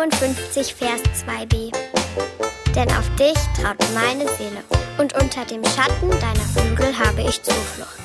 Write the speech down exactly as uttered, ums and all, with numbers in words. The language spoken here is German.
einundfünfzig, Vers zwei b. Denn auf dich traut meine Seele, und unter dem Schatten deiner Flügel habe ich Zuflucht.